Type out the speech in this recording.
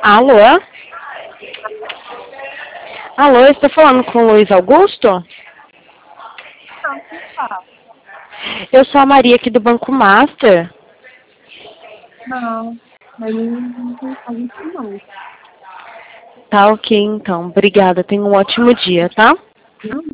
Alô? Alô, eu estou falando com o Luiz Augusto? Não, quem fala? Eu sou a Maria aqui do Banco Master. Não, ele não tem a gente não. Tá ok, então. Obrigada. Tenha um ótimo dia, tá? Não,